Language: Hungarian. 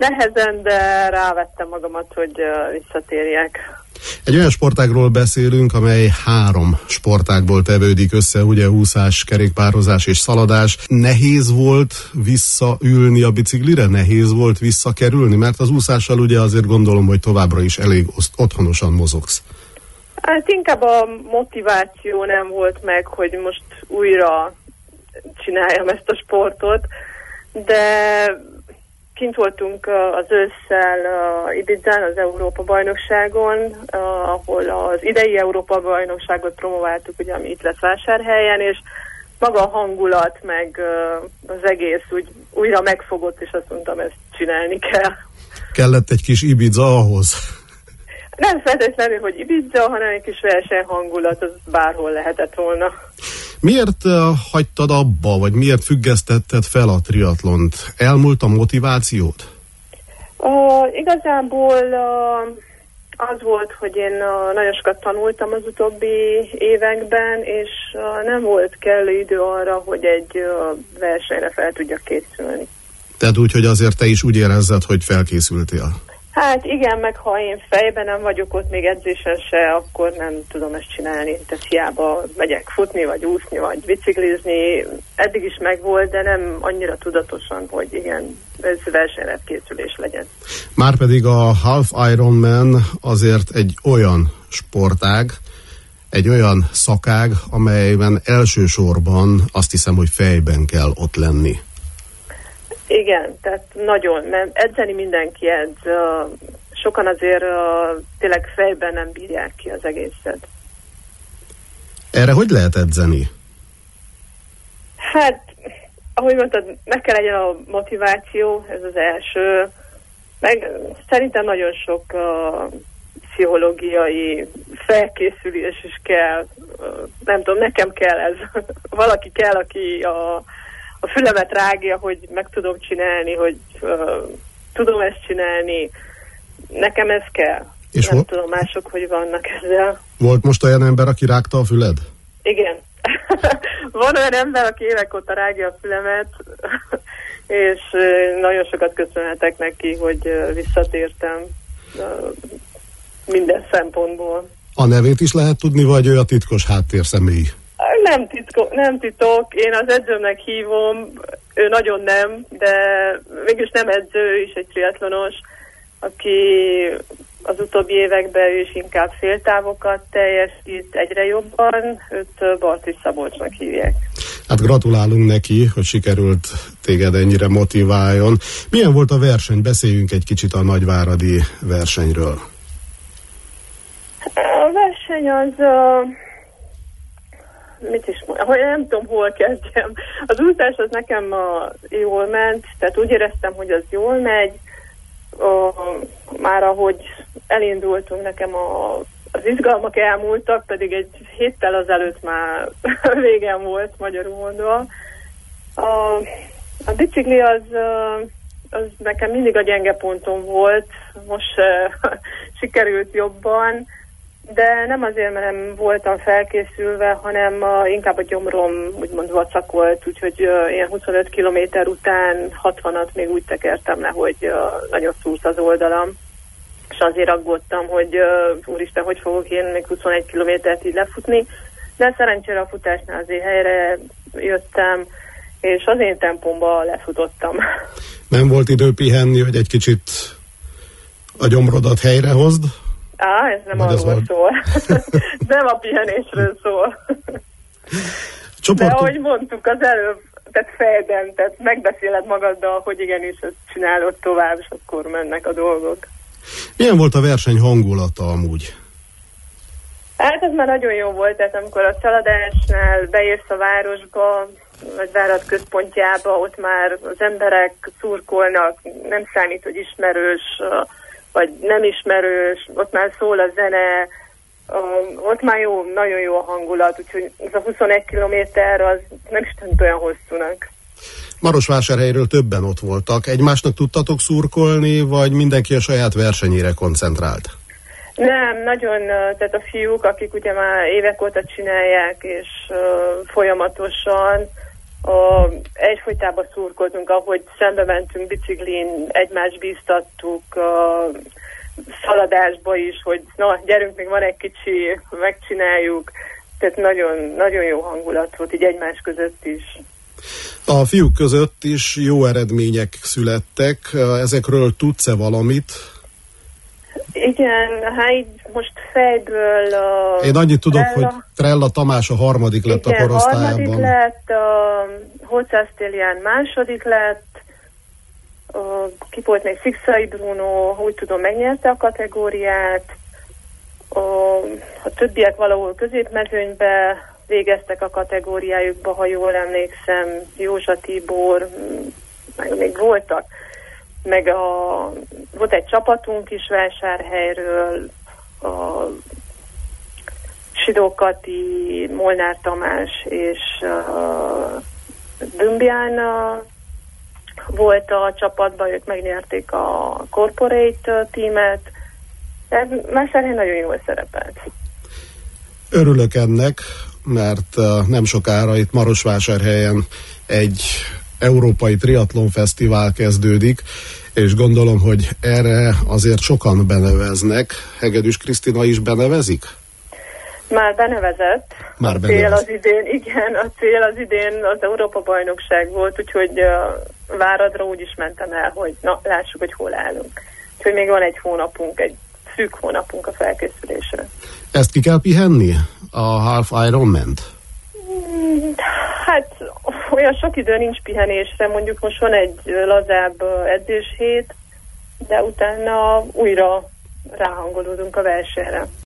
nehezen, de rávettem magamat, hogy visszatérjek. Egy olyan sportágról beszélünk, amely 3 sportágból tevődik össze, ugye úszás, kerékpározás és szaladás. Nehéz volt visszaülni a biciklire? Nehéz volt visszakerülni? Mert az úszással ugye azért gondolom, hogy továbbra is elég otthonosan mozogsz. Hát inkább a motiváció nem volt meg, hogy most újra csináljam ezt a sportot, de kint voltunk az ősszel Ibizán, az Európa-bajnokságon, ahol az idei Európa-bajnokságot promováltuk, ugye, ami itt lesz Vásárhelyen, és maga a hangulat, meg az egész úgy újra megfogott, és azt mondtam, ezt csinálni kell. Kellett egy kis Ibiza ahhoz? Nem feltétlenül, hogy Ibiza, hanem egy kis versenyhangulat, az bárhol lehetett volna. Miért hagytad abba, vagy miért függesztetted fel a triatlont? Elmúlt a motivációt? Igazából az volt, hogy én nagyon sokat tanultam az utóbbi években, és nem volt kellő idő arra, hogy egy versenyre fel tudjak készülni. Tehát úgy, hogy azért te is úgy érezzed, hogy felkészültél? Hát igen, meg ha én fejben nem vagyok ott még edzésen se, akkor nem tudom ezt csinálni. Tehát hiába megyek futni, vagy úszni, vagy biciklizni. Eddig is megvolt, de nem annyira tudatosan, hogy igen, ez versenyre készülés legyen. Márpedig a Half Ironman azért egy olyan sportág, egy olyan szakág, amelyben elsősorban azt hiszem, hogy fejben kell ott lenni. Igen, tehát nagyon, mert edzeni mindenki edz. Sokan azért tényleg fejben nem bírják ki az egészet. Erre hogy lehet edzeni? Hát, ahogy mondtad, meg kell legyen a motiváció, ez az első. Meg szerintem nagyon sok pszichológiai felkészülés is kell. Nem tudom, nekem kell ez. Valaki kell, aki a fülemet rágja, hogy meg tudom csinálni, hogy tudom ezt csinálni. Nekem ez kell. És nem tudom mások, hogy vannak ezzel. Volt most olyan ember, aki rágta a füled? Igen. Van olyan ember, aki évek óta rágja a fülemet, és nagyon sokat köszönhetek neki, hogy visszatértem minden szempontból. A nevét is lehet tudni, vagy ő a titkos háttérszemély? Nem titok, én az edzőmnek hívom, ő nagyon nem, de mégis nem edző, is egy triatlonos, aki az utóbbi években ő is inkább féltávokat teljesít egyre jobban, őt Bartis Szabolcsnak hívják. Hát gratulálunk neki, hogy sikerült téged ennyire motiváljon. Milyen volt a verseny? Beszéljünk egy kicsit a nagyváradi versenyről. A verseny az... mit is mondjam, nem tudom, hol kezdjem. Az úszás az nekem jól ment, tehát úgy éreztem, hogy az jól megy. Már ahogy elindultunk, nekem az izgalmak elmúltak, pedig egy héttel azelőtt már végem volt, magyarul mondva. A bicikli az nekem mindig a gyenge pontom volt, most sikerült jobban, de nem azért, mert nem voltam felkészülve, hanem inkább a gyomrom úgymond vacakolt, úgyhogy ilyen 25 kilométer után 60-at még úgy tekertem le, hogy nagyon szúrt az oldalam, és azért aggódtam, hogy úristen, hogy fogok én még 21 kilométert így lefutni, de szerencsére a futásnál azért helyre jöttem, és az én tempomba lefutottam. Nem volt idő pihenni, hogy egy kicsit a gyomrodat helyrehozd? Ez nem arról szól. Nem a pihenésről szól. De ahogy mondtuk az előbb, tehát fejben, tehát megbeszéled magaddal, hogy igenis ezt csinálod tovább, és akkor mennek a dolgok. Milyen volt a verseny hangulata amúgy? Hát ez már nagyon jó volt, tehát amikor a szaladásnál beérsz a városba, vagy várat központjába, ott már az emberek szurkolnak, nem számít, hogy ismerős, vagy nem ismerős, ott már szól a zene, ott már jó, nagyon jó a hangulat, úgyhogy ez a 21 kilométer az nem is tűnt olyan hosszúnak. Marosvásárhelyről többen ott voltak. Egymásnak tudtatok szurkolni, vagy mindenki a saját versenyére koncentrált? Nem, nagyon, tehát a fiúk, akik ugye már évek óta csinálják, és folyamatosan, egyfolytában szurkoltunk, ahogy szembe mentünk biciklin, egymást bíztattuk, szaladásba is, hogy na, gyerünk, még van egy kicsi, megcsináljuk. Tehát nagyon, nagyon jó hangulat volt, így egymás között is. A fiúk között is jó eredmények születtek. Ezekről tudsz-e valamit? Igen, hát így most fejből... Én annyit tudok, hogy Trella Tamás a harmadik lett a korosztályában. Igen, harmadik lett, Holcász Télián második lett, ki volt még Szikszai Bruno, úgy tudom, megnyerte a kategóriát, a többiek valahol középmezőnybe végeztek a kategóriájukba, ha jól emlékszem, Józsa Tibor, meg még voltak, meg volt egy csapatunk is Vásárhelyről, a Sidó Kati, Molnár Tamás és Dümbián volt a csapatban, ők megnyerték a Corporate tímet. Vásárhely nagyon jól szerepelt. Örülök ennek, mert nem sokára itt Marosvásárhelyen egy európai triatlonfesztivál kezdődik, és gondolom, hogy erre azért sokan beneveznek. Hegedűs Krisztina is benevezik? Már benevezett. Már cél az idén, igen, a cél az idén az Európa-bajnokság volt, úgyhogy Váradra úgy is mentem el, hogy na, lássuk, hogy hol állunk. Úgyhogy még van egy hónapunk, egy szűk hónapunk a felkészülésre. Ezt ki kell pihenni? A Half Ironman-t? Hát olyan sok idő nincs pihenésre, mondjuk most van egy lazább edzéshét, de utána újra ráhangolódunk a versenyre.